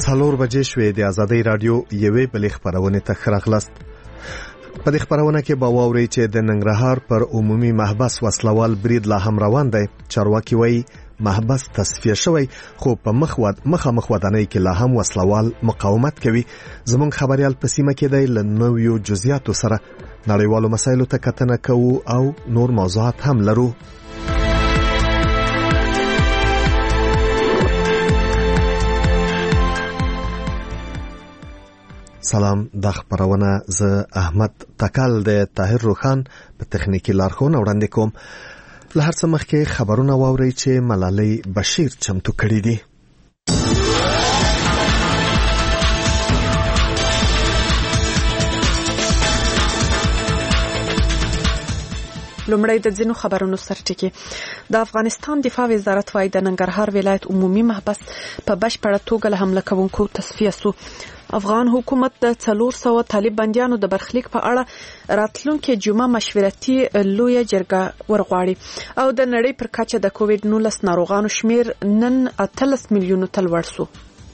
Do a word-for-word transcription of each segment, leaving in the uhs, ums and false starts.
څلور بجې شوې د ازادۍ رادیو یوې بلې خبرونه ته ښه راغلاست. په دې خبرونه کې به واورئ چې د ننګرهار پر عمومي محبس وسلوال برید لا هم روان دی. چارواکي وایي محبس تصفیه شوی خو په مخ مخامخ ودانۍ کې لا هم وسلوال مقاومت کوي. زموږ خبريال په سیمه کې دی له نویو جزئیاتو سره نړیوالو مسایلو ته کتنه کوو او نور موضوعات هم لرو. سلام، د خبرونه ز احمد تکل د طاهر روخان په تخنیکی لارښوونه وړاندې کوم. له هر څه مخکې خبرونه واورئ چې ملالۍ بشیر چمتو کړي دي. لومړی د ځینو خبرونو سرټکی. د افغانستان دفاع وزارت وايي د ننګرهار ولایت عمومي محبس په بشپړه توګه له حمله کوونکو تصفیه شو. افغان حکومت د څلور سوه طالب بنديانو د برخلیک په اړه راتلونکي جمعه مشورتي لویه جرګه ورغواړي او د نړۍ پر کچه د کووډ نولس ناروغانو شمیر نن اتلس میلیونو ته لوړ شو.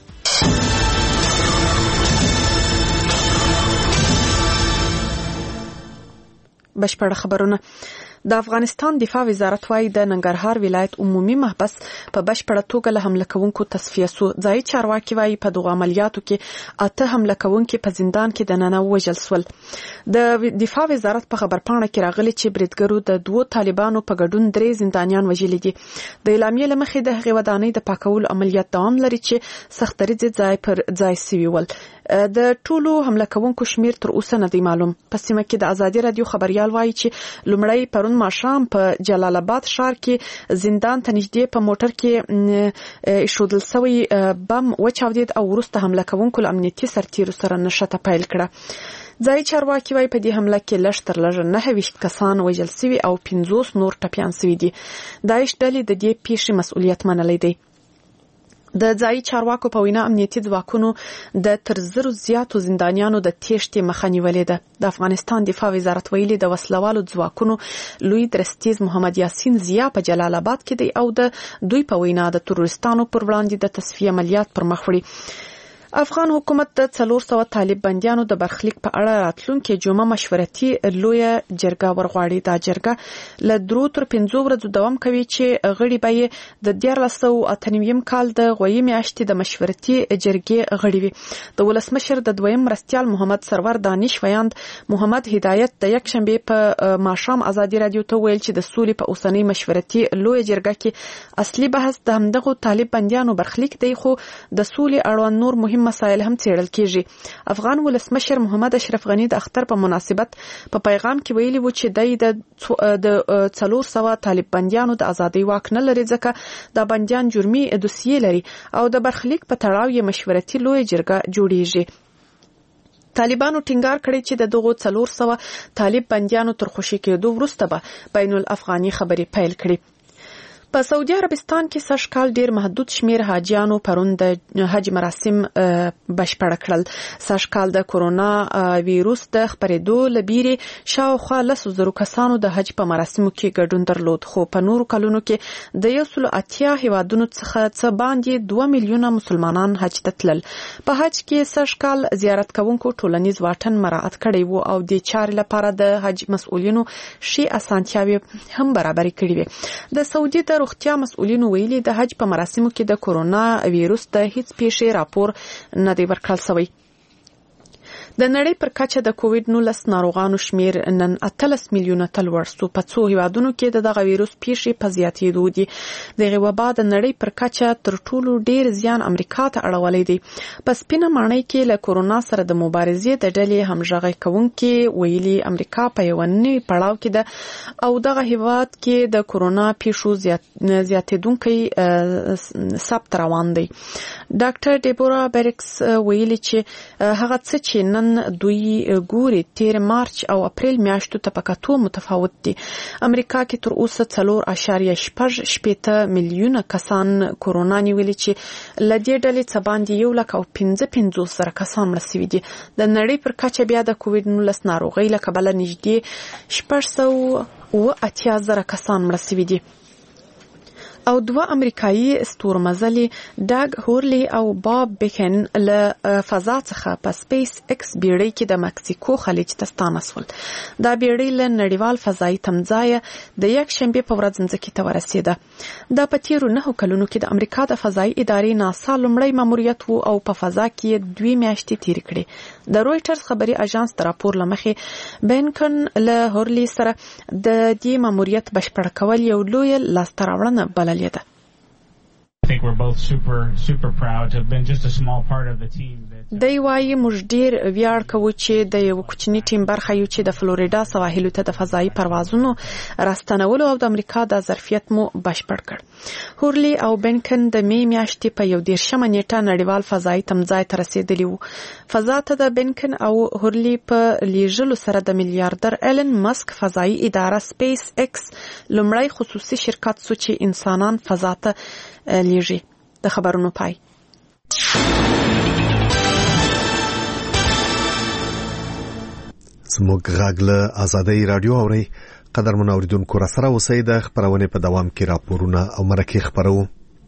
بشپړه خبرونه. د افغانستان دفاع وزارت وايي د ننګرهار ولایت عمومي محبس په بشپړه توګه له حمله کوونکو تصفیه شو. ځای چارواکي وايي په دغه عملیاتو کې اته حمله کوونکي په زندان کې د ننه وژل شول. د دفاع وزارت په خبرپاڼه کې راغلي چې بریدګرو د دوو طالبانو په ګډون درې زندانیان وژلي دي. د اعلامیې له مخې د هغې ودانۍ د پاکولو عملیات دوام لري چې سختدریځ ځای پر ځای سوي ول. د ټولو حمله کوونکو شمیر تر اوسه نه دی معلوم. په سیمه کې د ازادي رادیو خبريال وايي چې لومړی پرون ماښام په جلال آباد ښار کې زندان ته نږدې په موټر کې ایښودل شوی بم وچاودید او وروسته حمله کوونکو له امنیتي سرتیرو سره نښته پیل کړه. ځای چارواکي وايي په دې حمله کې لږ تر لږه نهه ویشت کسان وژل شوي او پنځوس نور ټپیان شوي دي. داعش ډلې د دې پیښې مسؤلیت منلی دی. د ځای چارواکو په وینا امنیتي ځواکونو د تر زرو زیاتو زندانیانو د تېښتې مخه نیولې ده. د افغانستان دفاع وزارت ویلي د وسلوالو ځواکونو لوی درستیز محمد یاسین ضیا په جلال آباد کې دی او د دوی په وینا د تروریستانو پر وړاندې د تصفیه عملیات پر مخ وړي. افغان حکومت د څلور سوه طالب بنديانو د برخلیک په اړه راتلونکي جمعه مشورتي لویه جرګه ورغواړي. دا جرګه له درو تر پنځو ورځو دوام کوي چې غړي به د دیارلس سوه اته نوي کال د غویي میاشتې د مشورتي جرګې غړي وي. د ولسمشر د دویم مرستیال محمد سرور دانش ویاند محمد هدایت د یکشنبه په ماښام ازادي رادیو ته ویل چې د سولې په اوسنۍ مشورتي لویه جرګه کې اصلي بحث د همدغه طالب بنديانو برخلیک دی خو د سولې اړوند نور مهم مسایل هم څیړل کیږي. افغان ولسمشر محمد اشرف غنی د اختر په مناسبت په پیغام کې ویلي و چې د څلور سوه طالب بنديانو د ازادۍ واک نه لري ځکه د بنديان جرمي دوسیې لري او د برخلیک په تړاو یې مشورتي لویه جرګه جوړیږي. طالبانو ټینګار کړی چې د دغو څلور سوه طالب بنديانو تر خوشي کېدو وروسته به بین الافغاني خبرې پیل کړي. په سعودي عربستان کې سږ کال ډیر محدود شمیر حاجیانو پرون د حج مراسم بشپړ کړل. سږ کال د کورونا ویروس د خپرېدو لبیري شاوخوا لسو زرو کسانو د حج په مراسمو کې ګډون درلود خو په نورو کلونو کې د یو سلو اتیا هیوادونو څخه څه باندې دوه میلیونه مسلمانان حج ته تلل. په حج کې سږ کال زیارت کوونکو ټولنیز واټن مراعات کړی وو او د چارې لپاره د حج مسؤلینو شی اسانتیاوي هم برابر کړې وي. د سعودي د روغتیا مسؤلینو ویلي د حج په مراسمو کې د کورونا ویروس د هیڅ پیښې راپور نه دی ورکړل شوی. د نړۍ پر کچه د کووډ نولس ناروغانو شمیر نن اتلس میلیونه ته لوړ شو. په څو هیوادونو کې د دغه ویروس پیښې په زیاتېدو دي. دغه وبا د نړۍ پر کچه تر ټولو ډیر زیان امریکا ته اړولی دی. په سپینه ماڼۍ کې له کورونا سره د مبارزې د ډلې همغږي کوونکي ویلي امریکا په یو نوي پړاو کې ده او دغه هیواد کې د کورونا پیښو زیات زیاتېدونکي ثبت روان دی. ډاکټر ډیبورا بیرکس ویلي چې هغه څه چې نن دوی ګوري تیر مارچ او اپریل میاشتو ته پکاتو متفاوت دي. امریکا کې تر اوسه څلور اعشاریه شپږ شپېته میلیونه کسان کورونا نیولي چې لدې ډلې څخه باندې یو لک او پنځه پنځوس زره کسان مړه شوي دي. د نړۍ پر کچه بیا د کووډ نولس ناروغۍ له کبله نږدې شپږ سوه اوه اتیا زره کسان مړه شوي دي. او دوه امریکایي ستورمزلي ډاګ هورلی او باب بیکن له فضا څخه په سپیس ایکس بیړۍ کې د مکسیکو خلیج ته ستانسول. دا بیړۍ له نړیوال فضایي تمځای د یک شنبه په ورځ ځمکې ته ورسېده. دا په تیرو نهو کلونو کې د امریکا د فضایي ادارې ناسا لومړی ماموریت وو او په فضا کې دوی میاشتې تیرې کړې. د رويټرز خبري اژانس د راپور لمخې بیکن له هورلی سره د دې ماموریت بشپړ کول یو لوی لاسته راوړنه بلل. I think we're both super super proud to have been just a small part of the team. دی وايي موږ ډیر ویاړ کوو چې د یو کوچنی ټیم برخه یو چې د فلوریدا سواحلو ته د فضایي پروازونو راستنولو او د امریکا د ظرفیت مو بشپړ کړ. هورلی او بیکن د می میاشتې په یو دیرشمه نیټه نړیوال فضایي تمځای ته رسیدلی وو. فضا ته د بیکن او هورلی په لیږلو سره د میلیارډر ایلن مسک فضایي اداره سپیس ایکس لومړی خصوصي شرکت سو چې انسانان فضا ته لیږي. د خبرونو پای. زموږ غږ له آزادۍ رادیو اوري. قدرمن اوریدونکو را سره اوسئ. د خبرونه په دوام کې راپورونه او مرکې خبرو.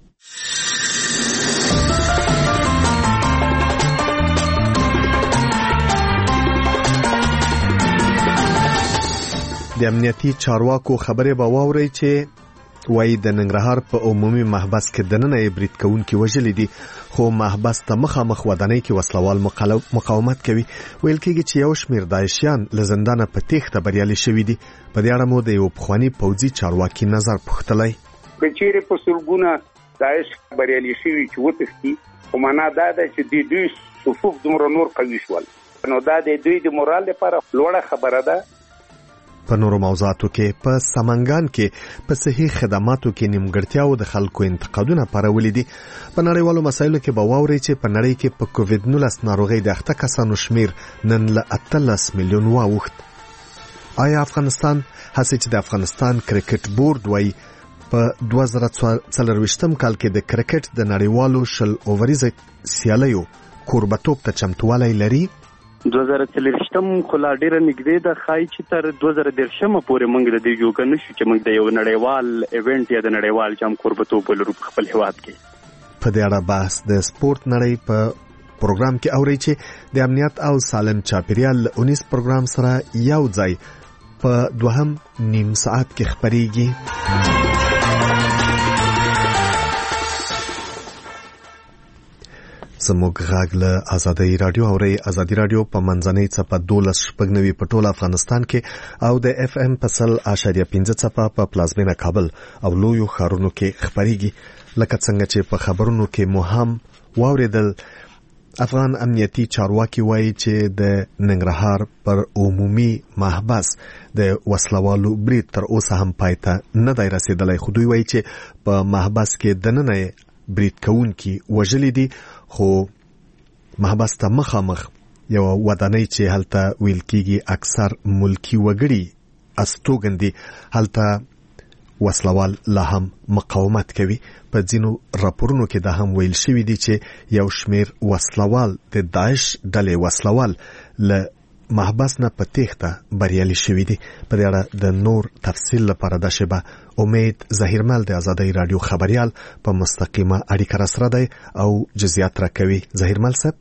د امنیتي چارواکو خبره به واوري چې وای د ننګرهار په عمومي محبس کې دننه برید کوونکي وژل دي، خو محبس ته مخامخ ودانۍ کې وسلوال مقاومت کوي. ویل کېږي چې یو شمېر داعشیان له زندانه په تېښته بریالي شوي دي. په دې اړه مو د یو پخواني پوځي چارواکي نظر پوښتلی. که چیرې په سلګونه داعش بریالي شوي چې وتښتي، خو معنا دا ده چې د دوی صفوف دومره نور قوي شول، نو دا د دوی د مورال لپاره لوړه خبره ده. په نورو موضوعاتو کې په سمنګان کې په صحي خدماتو کې نیمګړتیاو د خلکو انتقادونه پارولې دي. په نړیوالو مسایلو کې به واوري چې په نړۍ کې په کووډ نولس ناروغۍ د اخته کسانو شمیر نن له اتلس میلیون واوښت. آیا افغانستان هڅه چې د افغانستان کرکټ بورډ وایي په دوه زره څلرویشتم کال کې د کرکټ د نړیوالو شل اووریزه سیالیو کوربتوب ته چمتوالی لري؟ دوه زره څلرویشتم خو لا ډیره نږدې ده، ښایي چې تر دوه زره دېرشمه پورې موږ د دې جوګه نشو چې موږ د یو نړیوال ایونټ یا د نړیوال جام کوربتوب ولرو په خپل هیواد کې. په دې اړه بحث د سپورت نړۍ په پروګرام کې اوري چې د امنیت او سالم چاپیریال اونیس پروګرام سره یو ځای په دوهم نیم ساعت کې خبريږي. زموږ غږ له آزادۍ رادیو اوري. آزادۍ رادیو په منځنۍ څپه دولس شپږ نوي په ټول افغانستان کې او د اف ام په سل اشاریه پنځه څپه په پلازمینه کابل او لویو ښارونو کې خبريږي. لکه څنګه چې په خبرونو کې مو هم واوریدل، افغان امنیتي چارواکي وایي چې د ننګرهار پر عمومي محبس د وسلوالو برید تر اوسه هم پایته نه دی رسیدلی، خو دوی وایي چې په محبس کې دننه برید کوونکي وژلي دي، خو محبس ته مخامخ یو ودانۍ چې هلته ویل کېږي اکثر ملکی وګړي استوګن دي، هلته وسلوال لا هم مقاومت کوي. په ځینو راپورونو کې دا هم ویل شوي دي چې یو شمیر وسلوال د داعش ډلې وسلوال له محبس نه په تېښته بریالي شوي دي. په دې اړه د نور تفصیل لپاره د شبه امید ظهیرمل د آزادۍ رادیو خبريال په مستقیمه اړیکه را سره دی او جزئیات راکوي. ظهیرمل صاحب.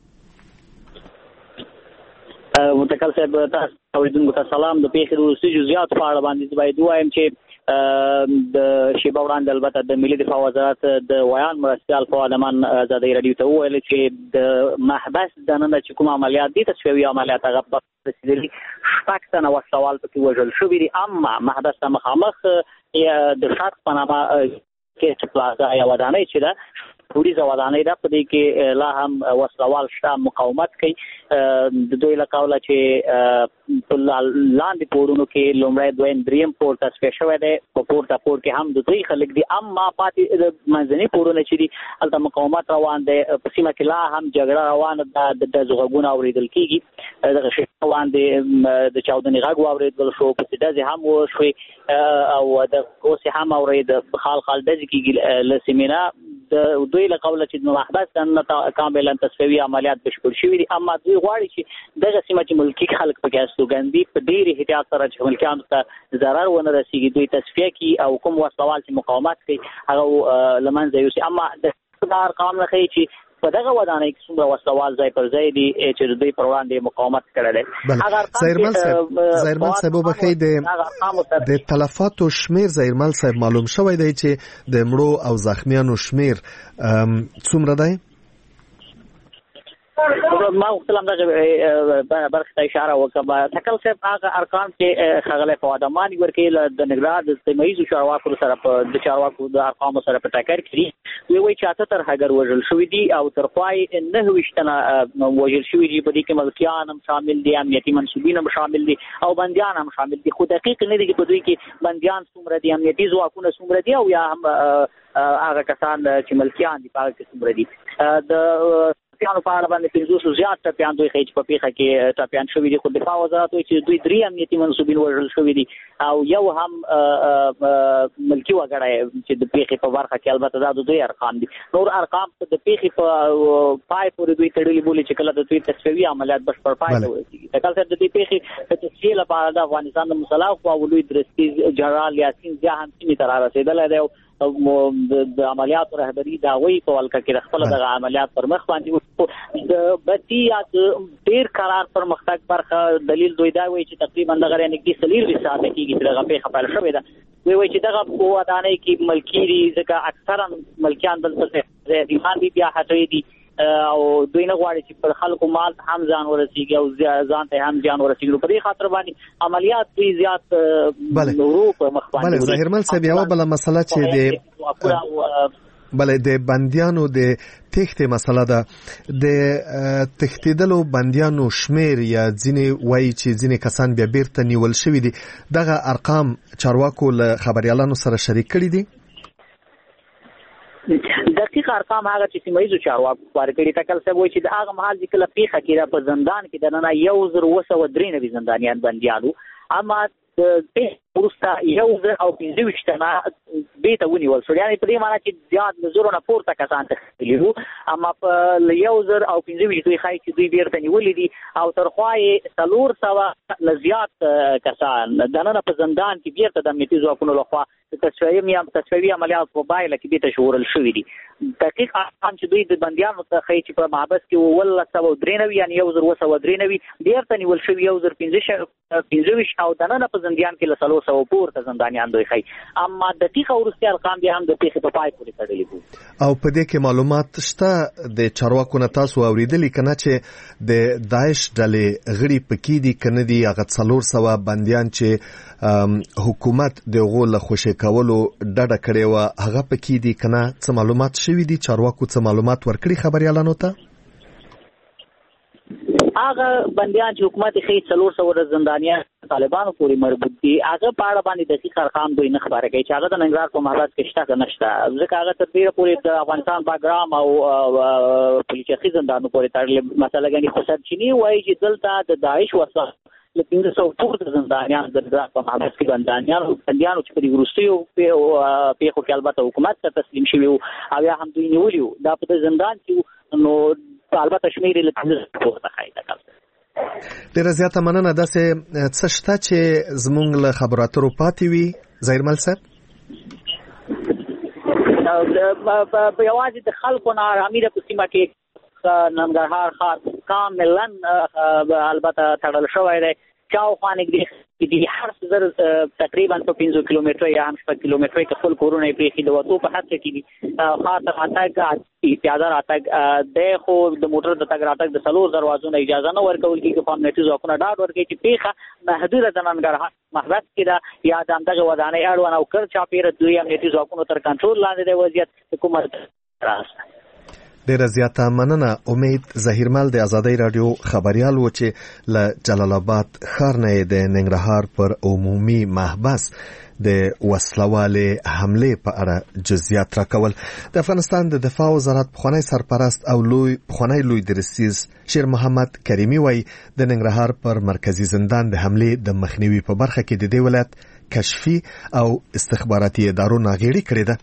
متکل صاحب تاسو اوریدونکو ته سلام. د پیښې د وروستي جزئیات په اړه باندې باید وایم چې د شیبه وړاندې البته د ملي دفاع وزارت د ویان مرستیال فعالمان آزادۍ رادیو ته وویل چې د محبس دننه چې کوم عملیات دي تصفیوي عملیات هغه په رسیدلي شپږ تنه وسلوال پکې وژل شوي دي، اما محبس ته مخامخ د شاک په نامه کې پلازا یا ودانۍ چې ده پولیس ودانۍ ده، په دې کې لا هم وسلوال شته مقاومت کوي. د دوی له قوله چې په لاندې پورونو کې لومړی دویم دریم پور تصفیه شوی دی، په پورته پور کې هم د دوی خلک دي، اما پاتې د منځني پورونه چې دي هلته مقاومت روان دی. په سیمه کې لا هم جګړه روانه ده، د غږونه اورېدل کېږي، دغه شی باندې د چاودنې غږ واورېدل شو، پسې ډزې هم وشوې او د اوس هم اورېد خال خال ډزې کېږي له سیمې نه. د دوی له قوله چې محبس د کاملا تصفیوي عملیات بشپړ شوي دي، اما دوی غواړي چې دغه سیمه چې ملکی خلک پکې استوګندي په ډېر احتیاط سره چې ملکیانو ته ضرر ونه رسیږي، دوی تصفیه کړي او کوم وسلوال چې مقاومت کوي هغه لمنځه یوسي. اما د ارقام نه ښیي چې په دغه ودانۍ کې څومره وسلوال ځای پر ځای دي چې دوی پر وړاندې مقاومت کړی دی. زهیرمل صاحب زهیرمل صاحب وبخښئ، د د تلفاتو شمیر زهیرمل صاحب معلوم شوی دی چې د مړو او زخمیانو شمیر څومره دی؟ ما غوښتل همدغه برخې ته اشاره وکړم. تکل صاحب هغه ارقام چې ښاغلی فواد اماني ورکوي د ننګرهار د سیمه ییزو چارواکو سره په د چارواکو د ارقامو سره په ټکر کې دوی وایي چې اته تر هګر وژل شوي دي او تر خوا یې نهه ویشت تنه وژل شوي دي، په دې کې ملکیان هم شامل دي، امنیتي منصوبین هم شامل دي او بندیان هم شامل دي. خو دقیق نه دي چې په دوی کې بندیان څومره دي، امنیتي ځواکونه څومره دي او یا هم هغه کسان چې ملکیان دي په هغه کې څومره دي. د ټپیانو په اړه باندې پنځوسو زیات ټپیان دوی ښیي چې په پیښه کې ټپیان شوي دي، خو دفاع وزارت وایي چې دوی درې امنیتي منصوبین وژل شوي دي او یو هم ملکي وګړی چې د پیښې په برخه کې، البته دا د دوی ارقام دي. نور ارقام د پیښې په پای پورې دوی تړلي بولي چې کله د دوی تصفیوي عملیات بشپړ پای ته ورسېږي. تکل صاحب د دې پیښې د تصفیې لپاره د افغانستان د مسلح قواو لوی درستیز جنرال یاسین ضیا هم سیمې ته رارسېدلی دی او د عملیاتو رهبري د هغوی په ولکه کې د خپله دغه عملیات پر مخ باندې د بتي یا ډېر قرار پرمختګ برخه دلیل دوی دا وایي چې تقریبا دغه نږدې څلېرویشت ساعته کېږي چې دغه پیښه پیل شوې ده. دوی وایي چې دغه په ودانۍ کې ملکي دي ځکه اکثرا ملکیان دلته دیوان دي بیا هټوي دي او دوی نه غواړي چې پر خلکو مال هم ځان ورسیږي او ځان ته هم ځان ورسیږي. په دې خاطر باندې عملیات دوی زیات ورو په مخ باندې. بله زهیرمل صاحب یوه بله مسله چې د بله د بندیانو د تښتې مسله ده، د تښتېدلو بندیانو شمیر یا ځینې وایي چې ځینې کسان بیا بیرته نیول شوي دي، دغه ارقام چارواکو له خبریالانو سره شریک کړي دي؟ دقیق ارقام هغه چې سیمه ییزو چارواکو خپاره کړي. تکل صاحب وایي چې د هغه مهال چې کله پیښه کېده په زندان کې دننه یو زر اوه سوه درې نوي زندانیان بندیان وو، اما د پیښې وروسته یو زر او پنځه ویشت تنه بیرته ونیول شول. یعنې په دې معنی چې زیات له زرو نه پورته کسان تښتېدلي وو، اما په یو زر او پنځه ویشت دوی ښایي چې دوی بیرته نیولي دي او تر خوا یې څلور سوه نه زیات کسان دننه په زندان کې بیرته د امنیتي ځواکونو لخوا د تصفیوي عملیات په پایله کې بیرته ژغورل شوي دي. دقیق ارقام چې دوی د بندیانو ته ښیي چې په محبس کې اوولس سوه درې نوي یعنې یو زر اوه سوه درې نوي بیرته نیول شوي، یو زر پنځه ویشت او دننه په زندان کې له څلور سوه پورته زندانیان دوی ښیي. اما دقیق وروستي ارقام بیا هم د پیښې په پای پورې تړلي دي. او په دې کې معلومات شته د چارواکو نه تاسو اورېدلي که نه چې د داعش ډلې غړي پکې دي که نه دي؟ هغه څلور سوه بندیان چې حکومت د هغو له خوشي کولو ډډه کړې وه هغه پکې دي که نه؟ څه معلومات شوي دي؟ چارواکو څه معلومات ورکړي خبریالانو ته؟ هغه بندیان چې حکومت یې ښیي څلور سوه زندانیان طالبانو پورې مربوط دي، هغه په اړه باندې دقیق ارقام دوی نه خبره کوي چې هغه د ننګرهار په محبس کې شته که نشته، ځکه هغه تر ډېره پورې د افغانستان باګرام او پلچرخي زندانونو پورې تړلې مسله ګڼي. خو سرچینې وایي چې دلته د داعش وسله له پنځه سوه پورته زندانیان د ننګرهار په محبس کې بندیان بندیانو چې په دې وروستیو پیښو کې البته حکومت ته تسلیم شوي وو او یا هم دوی نیولي وو، دا په زندان کې نو البته شمیر یې له پنځه سوه پورته ښایي. ډېره زیاته مننه. داسې څه شته چې زموږ له خبرو اترو پاتې وي زهیرمل صاحب؟ یوازې د خلکو ناارامي ده په سیمه کې، ننګرهار ښار کاملا البته تړل شوی دی، شاوخوا نږدې دي هر څه زر تقریبا په پنځه کیلومتره یا هم شپږ کیلومتره کې خپل کورونه یې پرېښي د وتو په هڅه کې دي. ښار ته راتګ پیاده راتګ دی، خو د موټر د تګ راتګ د څلور دروازو نه اجازه نه ورکول کېږي، خو امنیتي ځواکونه ډاډ ورکوي چې پیښه محدوده د ننګرهار محبس کې ده یا د همدغه ودانۍ اړوند او کر چاپېره دوی امنیتي ځواکونو تر کنټرول لاندې دی وضعیت حکومت راسته. ډیره زیاته مننه. امید زهیرمل د آزادۍ رادیو خبریال و چې له جلال آباد ښار نه د ننګرهار پر عمومي محبس د وسلوالې حملې په اړه جزئیات راکول. د افغانستان د دفاع وزارت پخوانی سرپرست او لوی پخوانی لوی درستیز شیر محمد کریمي وایي د ننګرهار پر مرکزی زندان د حملې د مخنیوي په برخه کې د دې ولایت کشفي او استخباراتي ادارو ناغېړي کړې ده.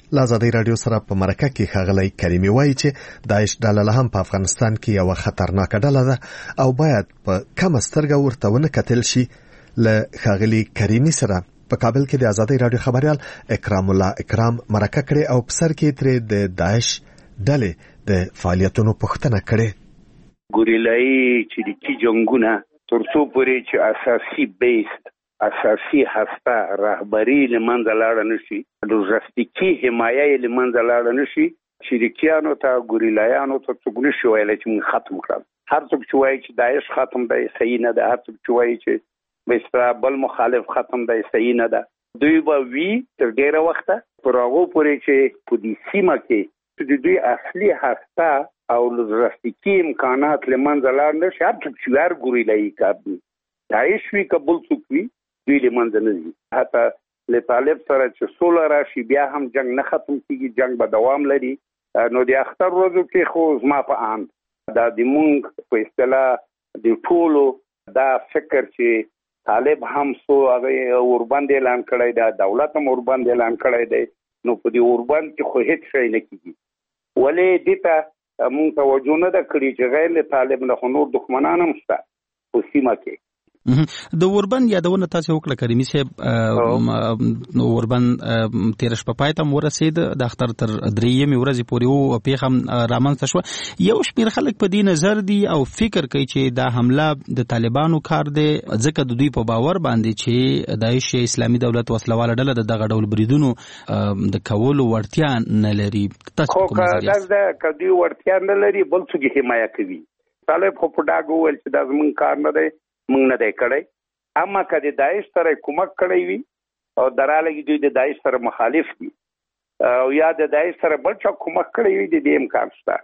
له ازادي رادیو سره په مرکه کې ښاغلی کریمي وایي چې داعش ډله هم په افغانستان کې یو خطرناکه ډله ده او باید په کمه سترګه ورته ونه کتل شي. له ښاغلي کریمي سره په کابل کې د ازادي رادیو خبريال اکرام الله اکرام مرکه کړې او په سر کې ترې د داعش ډلې د فعالیتونو پوښتنه کړې. ګوریلایي چې د کی جنگونه تر څو پورې چې اساسي بیس اساسي هسته رهبری لمنځه لاړ نشي، لوژستیکي حمایه لمنځه لاړ نشي، شریکیانو ته ګوریلایانو ته څوک نشي ویلی چې موږ ختم کړل. هر څوک چې وایي چې داعش ختم دی صحیح نه ده، هر څوک چې وایي چې بسره بل مخالف ختم دی صحیح نه ده. دوی به وی تر ډیره وخته پر هغو پورې چې په دې سیمه کې د دوی اصلي هسته او لوژستیکي امکانات لمنځه لاړ نشي. هر څوک چې هر ګوریلایي کار دی داعش وی که بل څوک وي دوی لمنځه نه ځي. حتی له طالب سره چې سوله راشي بیا هم جنگ نه ختم کیږي، جنگ به دوام لري. نو د اختر ورځو کې خو زما په اند دا د مونږ په اصطلاح د ټولو دا فکر چې طالب هم سو هغه اوربند اعلان کړی دی، دولت هم اوربند اعلان کړی دی، نو په دې اوربند کې خو هیڅ شی نه کیږي. ولې دې ته مونږ توجه نه ده کړې چې غیر له طالب نه خو نور دښمنان هم شته په سیمه کې. د اوربند یادونه تاسو وکړه کریمي صاحب. اوربند تیر شپه پای ته ورسید، د اختر تر درېیمې ورځې پورې وو پیښه رامنځته شوه. یو شمېر خلک په دې نظر دي او فکر کوي چې دا حمله د طالبانو کار دی، ځکه د دوی په باور باندې چې داعش اسلامي دولت وسلواله ډله د دغه ډول بریدونو د کولو وړتیا نه لري. تاسو کوم نظر یاست؟ دا کدی وړتیا نه لري، بل څوک حمایه کوي. طالب خو په ډاګه وویل چې دا زموږ کار نه دی، مونږ نه دی کړی. اما که د داعش سره کومک کړی وي او دراله دوی د داعش سره مخالف دي او یا د داعش سره بل څه کومک کړی وي، د دې امکان شته.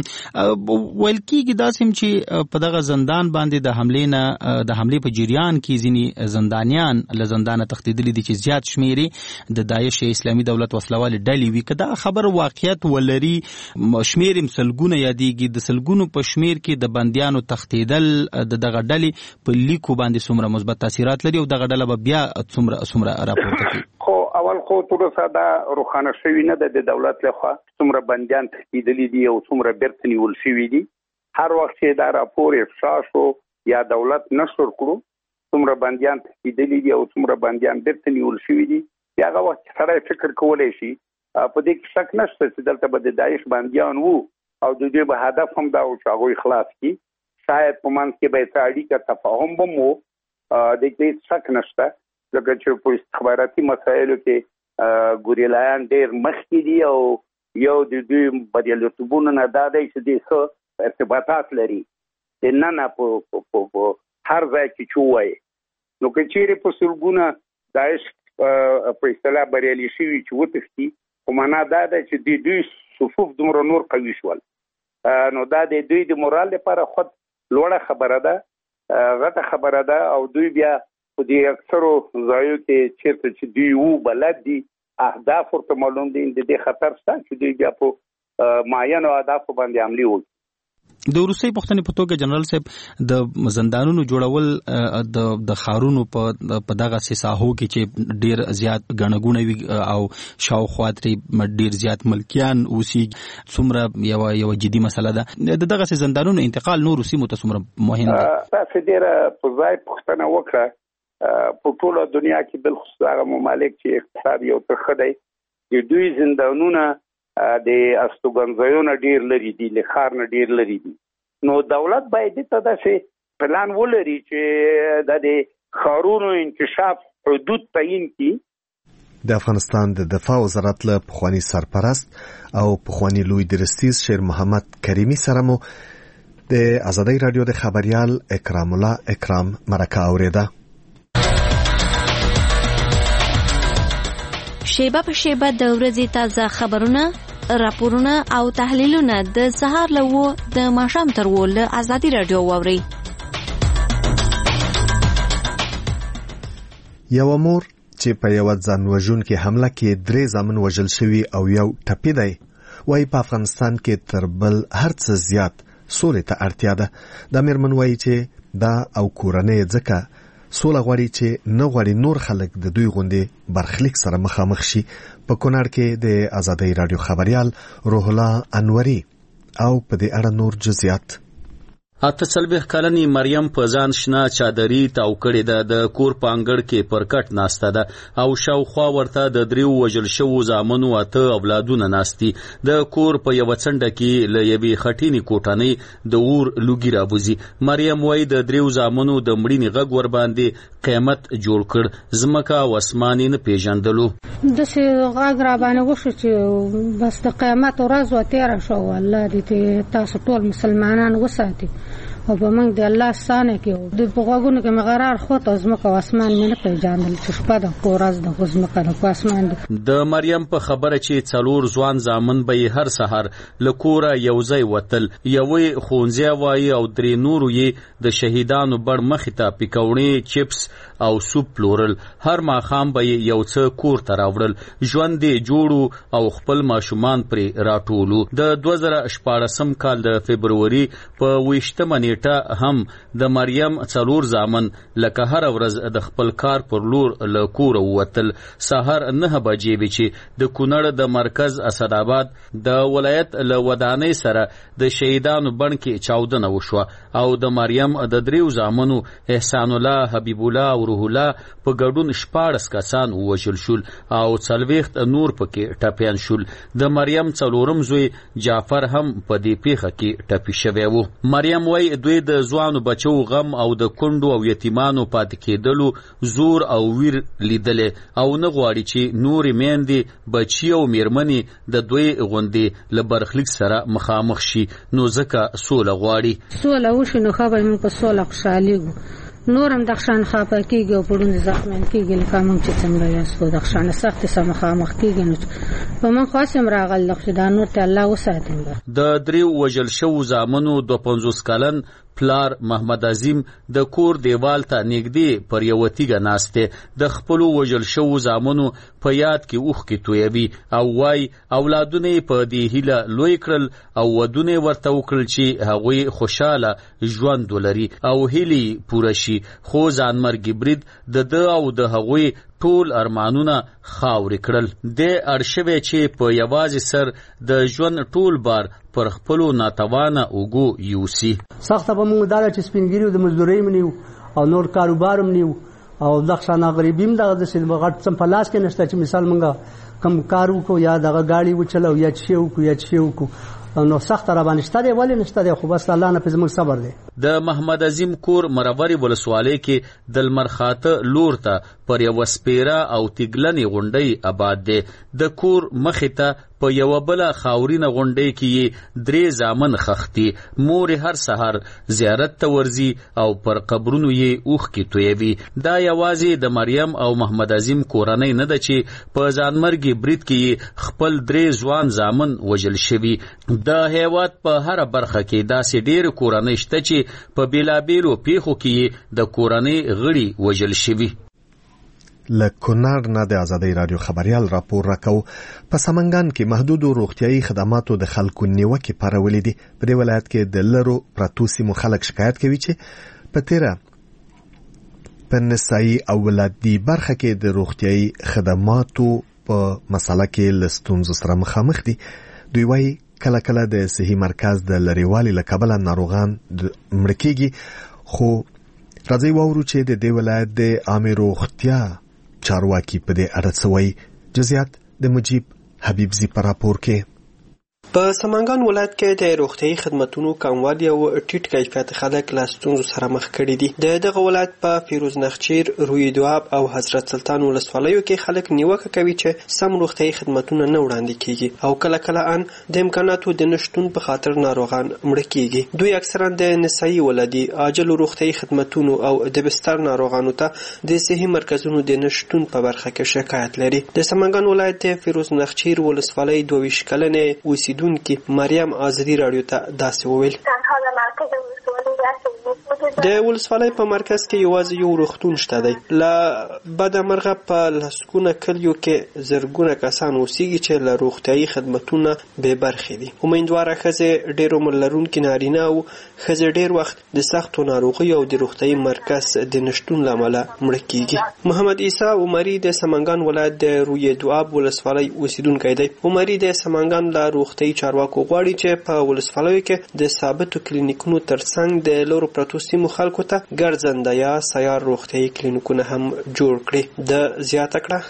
ویل کېږي داسې چې په دغه زندان باندې د حملې نه د حملې په جریان کې ځینې زندانیان له زندانه تښتېدلي دي چې زیات شمېرې د داعش اسلامي دولت وسلوالې ډلې وي. که دا خبر واقعیت ولري، شمېر یې سلګونه یادېږي، د سلګونو په شمېر کې د بندیانو تښتېدل د دغه ډلې په لیکو باندې څومره مثبت تاثیرات لري او دغه ډله به بیا څومره څومره راپورته کوي؟ خو اول خو تر اوسه دا روښانه شوي نه ده د دولت لخوا څومره بندیان تښتېدلي دي او څومره بیرته نیول شوي دي. هر وخت چې دا راپور افشا شو یا دولت نشر کړو څومره بندیان تښتېدلي دي او څومره بندیان بیرته نیول شوي دي، بیا هغه وخت سړی فکر کولی شي. په دې کې شک نشته چې دلته به د داعش بندیان وو او د دوی به هدف هم دا و چې هغوی خلاص کړي. شاید په منځ کې به یې څه اړیکه تفاهم به هم و، د دې شک نشته، ځکه چې په استخباراتي مسایلو کې ګوریلایان ډېر مخکې دي او یو د دوی بریالیتوبونو نه دا دی چې دوی ښه ارتباطات لري د ننه په هر ځای کې چې ووایي. نو که چیرې په سلګونه داعش په اصطلاح بریالي شوي چې وتښتي، خو معنا دا ده چې د دوی صفوف دومره نور قوي شول، نو دا د دوی د مورال لپاره خود لوړه خبره ده، غټه خبره ده. او دوی بیا په دې اکثرو ځایو کې چیرته چې دوی وو بلد دي، اهداف ورته معلوم دي، د دې خطر شته چې دوی بیا په معینو اهدافو باندې عملي وکړي. د روسي پښتنې په توګه جنرال صاحب د زندانونو جوړول د د خارونو په په دغه ساحو کې چې ډیر زیات غنغونه وي او شاوخوا ترې ډیر زیات ملکیان اوسي، څومره یو یو جدي مسله ده. د دغه زندانونو انتقال نور روسي متصمر مهم ده. تاسو ډیر په ځای پښتنه وکړه. په ټوله دنیا کې بالخصوص هغه ممالک چې اقتصاد یو ترخه دی، د دوی زندانونه د استوګنځایونه ډیر لري دي، له ښار نه ډیر لري دي. نو دولت باید ته داسې پلان ولري چې د ښارونو انکشاف حدود تعیین کړي. د افغانستان د دفاع وزارت له پخوانی سرپرست او پخوانی لوی درستیز شیر محمد کریمي سره مو د ازادي رادیو د خبريال اکرام الله اکرام مرکه اوریده. شیبه په شیبه د ورځې تازه خبرونه، راپورونه او تحلیلونه د سهار له وو د ماښام تر وو له ازادي رادیو واوري. یو مور چې په یو ځان وژونکې حمله کې درې زامن وژل شوي او یو ټپي دی، وايي په افغانستان کې تر بل هر څه زیات سولې ته اړتیا ده. دا مېرمن وايي چې دا او کورنۍ ځکه سوله غواړي چې نه غواړي نور خلک د دوی غوندې برخلیک سره مخامخ شي. په کونړ کې د آزادۍ رادیو خبريال روح الله انوري او په دې اړه نور جزئیات. اته څلوېښت کلنې مریم په ځان شنه چادري تاو کړې ده. د کور په انګړ کې پر کټ ناسته ده او شاوخوا ورته د دریو وژل شوو زامنو اته اولادونه ناستي. د کور په یوه څنډه کې له یوې خټینې کوټنۍ د اور لوګي رابوزي. مریم وایي د دریو زامنو د مړینې غږ ورباندې قیامت جوړ کړ. ځمکه او اسمان یې نه پیژندلو. داسې غږ راباندې وشو چې بس د قیامت ورځ وتېره شو. الله دې تاسو ټول مسلمانان وساتي او په موږ د الله ستانه کې د په غوږونو کې مغرار خوت او ځمکه او اسمان مې نه پیژندل چې شپه د ورځ د ځمکه د اسمان دی. د مریم په خبره چې څلور ځوان زامن به یې هر سحر له کوره یو ځای وتل. یوې ښوونځی وایي او درې نورو یې د شهیدانو بړ مخې ته پیکوړې چپس او سوپ پلورل. هر ماښام به یې یو څه کور ته راوړل. ژوند یې جوړو او خپل ماشومان پرې راټولو. د دوه زره شپاړسم کال د فبروري په ویشتمه نیټه هم د مریم څلور زامن لکه هر ورځ د خپل کار پر لور له کوره ووتل. سهار نه بجې وې چې د کونړ د مرکز اسداباد د ولایت له ودانۍ سره د شهیدانو بڼ کې چاودنه وشوه او د مریم د دریو زامنو احسان الله، حبیب الله او روح الله په ګډون شپاړس کسان ووژل شول او څلوېښت نور پکې ټپیان شول. د مریم څلورم زوی جعفر هم په دې پیښه کې ټپي شوی و. مریم وایي دوی د ځوانو بچو غم او د کونډو او یتیمانو پاتې کېدلو زور او ویر لیدلې او نه غواړي چې نورې میندې بچي او میرمنې د دوی غوندې له برخلیک سره مخامخ شي. نو ځکه سوله غواړي. سوله وشي نو ښه به موږ په سوله خوشحالېږو. نور هم دخشان خفه کېږي او پړونې زخمیان کېږي لکه موږ چې څنګه یاستو دخشانه سختې سره مخامخ کېږي. نو په موږ خاص هم راغلی چې دا نور ته الله وساتي. د دریو وژل شوو زامنو دوه پنځوس کلن پلار محمد عظیم د کور دیوال ته نږدې پر یوه تیږه ناست دی. د خپلو وژل شوو زامنو په یاد کې اوښکې تویوي او وایي اولادونه یې په دې هیله لوی کړل او ودونه یې ورته وکړل چې هغوی خوشحاله ژوند ولري او هیلې پوره شي. خو ځانمرګي برید د ده او د هغوی ټول ارمانونه خاورې کړل. د اړشوی چې په یوازې سر د ژوند ټول بار پر خپلو ناتوانه اوږو یوسي. سخته به موږ دا ده چې سپین ګیري د مزدورۍ م نیو او نور کاروبار م نیو او دغه غریبي م دغه داسې غټ څه په لاس کې نشته چې مثال موږ کوم کار وکړو یا دغه ګاډي وچلو یا څه وکړو یا څه وکړو. نو سخت را باندې شته دی ولې نشته دی خو بس الله نه په زموږ صبر دی. د محمد عظیم کور مروري ولسوالۍ کې د لمرخاته لور ته پر یوه سپیره او تیګلنې غونډۍ آباد دی. د کور مخې ته په یوه بله خاورینه غونډۍ کې یې درې زامن خښتي. مور هر سهار زیارت ته ورځي او پر قبرونو یې اوښکې تویوي. دا یوازې د مریم او محمد عظیم کورنۍ نه ده چې په ځانمرګي برید کې یې خپل درې ځوان زامن وژل شوي. د هیواد په هره برخه کې داسې ډېرې کورنۍ شته چې په بېلابېلو پیښو کې یې د کورنۍ غړي وژل شوي. له کونړ نه د آزادۍ رادیو خبريال راپور راکو. په سمنګان کې محدودو روغتيایي خدماتو د خلکو نیوکې پارولې دي. په دې ولایت کې د لرو پراتو سیمو خلک شکایت کوي چې په تیره په نسایي او ولادي برخه کې د روغتيایي خدماتو په مسله کې له ستونزو سره مخامخ دي. دوی وايي کله کله د صحي مرکز د لرېوالي له کبله ناروغان مړه کېږي. خو راځئ واورو چې د دې ولایت د عامې روغتیا چارواکي په دې اړه څه وایي. جزئیات د مجیب حبیبزي په راپور کې. په سمنګان ولایت کې د روغتیايي خدماتو کموالي او ټیټ کیفیت خلک له ستونزو سره مخ کړي دي. د دغه ولایت په فیروز نخچیر، روی دواب او حضرت سلطان ولسوالیو کې خلک نیوکه کوي چې سم روغتیايي خدماتونه نه وړاندې کیږي او کله کله ان د امکاناتو د نشټون په خاطر ناروغان مړه کیږي. دوی اکثرا د نسایي ولادي، عاجل روغتیايي خدماتو او د بستر ناروغانو ته د صحي مرکزونو د نشټون په برخه کې شکایت لري. د سمنګان ولایت د فیروز نخچیر ولسوالۍ دوه ویشت کلنې اوسیدونکې مریم آزادي رادیو ته داسې وویل. تنها مرکز ولسوالی هستیم. د ولسوالۍ په مرکز کې یوازې یو روغتون شته دی. له بده مرغه په لسګونه کلیو کې زرګونه کسان اوسېږي چې له روغتیایي خدمتونه بې برخې دي. امیندواره ښځې ډېر عمر لرونکي نارینه او ښځې ډېر وخت د سختو ناروغیو او د روغتیایي مرکز د نشتون له امله مړه کېږي. محمد عیسی عمري د سمنګان ولایت د روی دواب ولسوالۍ اوسیدونکی دی. عمري د سمنګان له روغتیایي چارواکو غواړي چې په ولسوالیو کې د ثابتو کلینیکونو ترڅنګ د لرو پرتو سیمو خلکو ته ګرځنده یا سیار روغتیایي کلینیکونه هم جوړ کړي. د زیاته کړه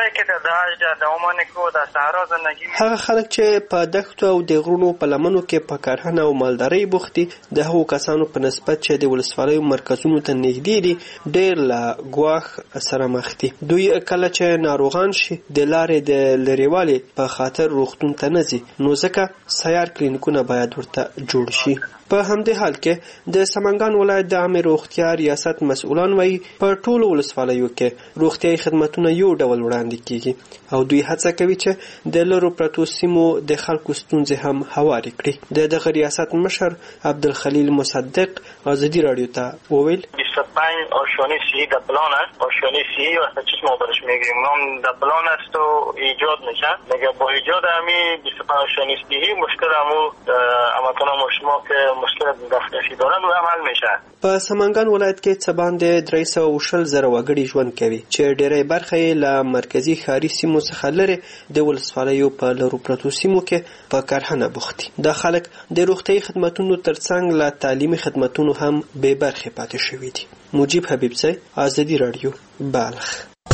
هغه خلک چې په دښتو او د غرونو په لمنو کې په کرهڼه او مالدارۍ بوخت دي د هغو کسانو په نسبت چې د ولسوالیو مرکزونو ته نږدې دي ډېر له ګواښ سره مخ دي. دوی کله چې ناروغان شي د لارې د لرېوالي په خاطر روغتون ته نه ځي، نو ځکه سیار کلینیکونه باید ورته جوړ شي. په همدې حال کې د سمنګان ولایت د عامه روغتیا ریاست مسؤلان وایي په ټولو ولسوالیو کې روغتیایي خدمتونه یو ډول وړاندې کیږي او دوی هڅه کوي چې د لرو پرتو سیمو د خلکو ستونزې هم هوارې کړي. د دغه ریاست مشر عبدالخلیل مصدق آزادی رادیو ته وویل بیست و پنج آشیانه صحی در پلان است. آشیانه صحی وقتی چیز ما برش میگیریم نام در پلان است و ایجاد میشه. مگه با ایجاد همی بیست و پنج آشیانه صحی مشکل همو امکان ما شما که مشکل دفترشی دارن و هم حل میشه. په سمنګان ولایت کې څه باندې درې سوه او شل زره وګړي ژوند کوي چې ډېری برخه یې له مرکزي ښاري سیمو څخه لرې د ولسوالیو په لرو پرتو سیمو کې په کرهڼه بوخت دي. دا خلک د روغتیایي خدمتونو ترڅنګ له تعلیمي خدمتونو هم بې برخې پاتې شوي دي. مجیب حبیبزی، آزادی رادیو، بلخ.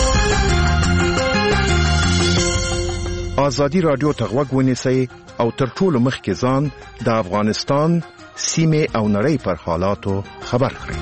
آزادی رادیو ته غوږ ونیسئ او تر ټولو مخکې ځان د افغانستان سیمې او نړۍ پر حالاتو خبر کړئ.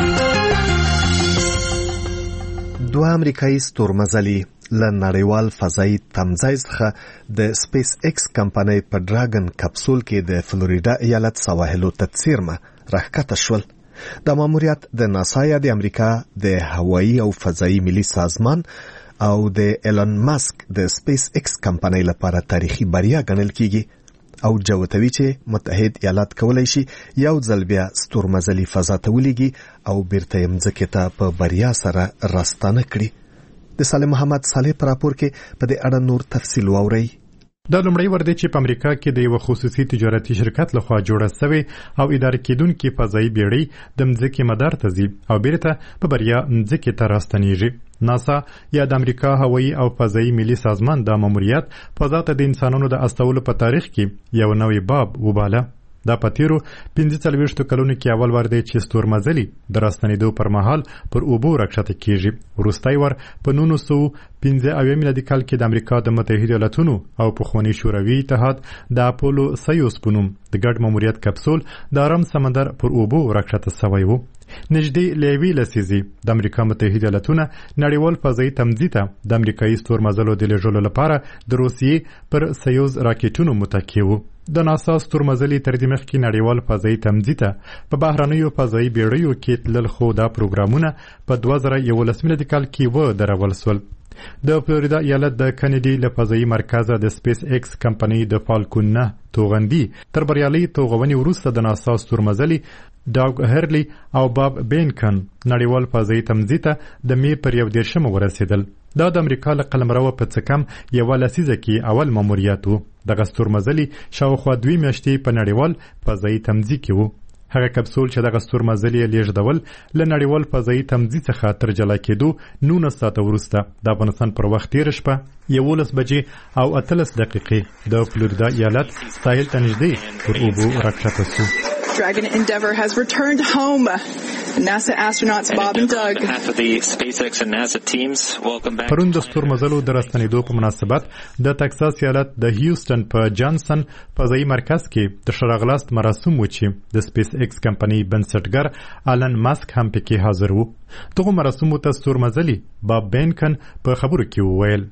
دوه امریکایي ستورمزلي له نړیوال فضایي تمځای څخه د سپیس ایکس کمپنۍ په ډراګن کپسول کې د فلوریډا ایالت سواحلو ته څیرمه راښکته شول. د ماموریت د ناسا یا د امریکا د هوایي او فضایي ملي سازمان او د ایلن ماسک د سپیس ایکس کمپنۍ لپاره تاریخي بریا ګڼل کیږي او جوتوي چې متحد ایالات کولای شي یو ځل بیا ستورمزلي فضا ته ولېږي او بیرته یې مځکې ته په بریا سره راستانه کړي. د صالح محمد صالح په راپور کې په دې اړه نور تفصیل واورئ. دا لومړی ور دی چې په امریکا کې د یو خصوصي تجارتي شرکت لخوا جوړه شوې او اداره کېدونکې فضایي بیړۍ د مځکې مدار ته ځي او بیرته په بریا مځکې ته راستنیږي. ناسا یا د امریکا هوایي او فضایي ملي سازمان دا ماموریت فضا ته د انسانانو د استولو په تاریخ کې یو نوی باب وباله. دا په تیرو پنځه څلوېښتو کلونو کې اول ور دی چې ستورمزلي د راستنېدو پر مهال پر اوبو راکښته کیږي. وروستی ور په نولس سوه پنځه اویا میلادي کال کې د امریکا د متحدو ایالتونو او پخواني شوروي اتحاد د اپولو سیوس په نوم د ګډ ماموریت کپسول د ارام سمندر پر اوبو راکښته سوی و. نږدې له یوې لسیزې د امریکا متحده ایالتونه نړیوال فضایي تمځي ته د امریکایي ستورمزلو د لیږلو لپاره د روسیې پر سیوز راکټونو متکي وو. د ناسا ستورمزلي تر دې مخکې نړیوال فضایي تمځي ته په بهرنیو فضایي بیړیو کې تلل، خو دا پروګرامونه په دوه زره یولس میلادي کال کې ودرول سول. د فلوریدا ایالت د کینیډي له فضایي مرکزه د سپیس ایکس کمپنۍ د فالکون نه توغندي تر بریالۍ توغونې وروسته د ناسا ستورمزلي ډاګ هرلی او باب بینکن نړیوال فضایي تمځي ته د مې پر یو دېرشمه ورسېدل. دا د امریکا له قلمرو په څه کم یوه لسیزه کې اول ماموریت و. دغه ستورمزلي شاوخوا دوې میاشتې په نړیوال فضایي تمځي کې و. هغه کپسول چې دغه ستورمزلي لیږدول له نړیوال فضایي تمځي څخه تر جلا کېدو نولس ساعته وروسته د افغانستان پر وخت تېره شپه یولس بجې او اتلس دقیقې د فلوریدا ایالت ساحل ته نږدې پر اوبو راکښته سو. Dragon Endeavour has returned home. NASA astronauts Bob and Doug. On behalf of the SpaceX and NASA teams, welcome back. پرون د ستورمزلو د راستنېدو په مناسبت د ټکساس ایالت د هیوستن په جانسن فضایي مرکز کې د ښه راغلاست مراسم و چې د سپیس ایکس کمپنۍ بنسټګر آلن ماسک هم پکې حاضر و. دغو مراسمو ته ستورمزلي باب بینکن په خبرو کې وویل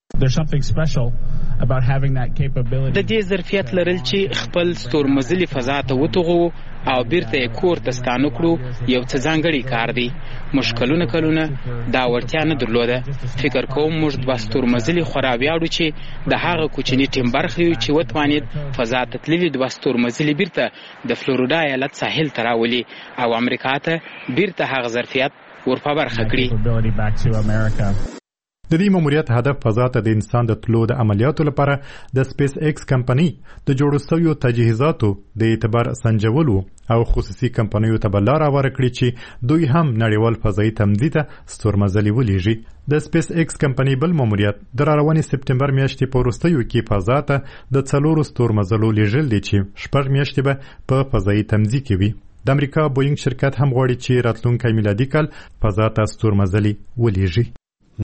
There's something special about having that capability. د دې ظرفیت لرل چې خپل ستورمزلي فضا ته وتغو او بیرته کور ته ستانه کړو یو څه ځانګړی کار دی. مشکلونه کلونه دا ورتیا نه درلوده. فکر کوم موږ د ستورمزلي خورا ویاړو چې د هغه کوچنی ټیم برخه یو چې وتوانید فضا ته تللی د ستورمزلي بیرته د فلوریدا ایالت ساحل ته راولي او امریکا ته بیرته هغه ظرفیت ورپا برخه کړي. د دې ماموریت هدف فضا ته د انسان د تلو د عملیاتو لپاره د سپیس ایکس کمپنی د جوړو شویو تجهیزاتو د اعتبار سنجولو او خصوصي کمپنیو ته بل لار ورکړي چې دوی هم نړیوال فضایي تمدید ته ستورمزلي ولېږي. د سپیس ایکس کمپنی بل ماموریت د راروانې سپټمبر میاشتې په وروستیو کې فضا ته د څلورو ستورمزلو لیږل دي چې شپږ میاشتې به په فضایي تمځي کې وي. د امریکا بوینګ شرکت هم غواړي چې راتلونکی میلادي کال فضا ته ستورمزلي ولېږي.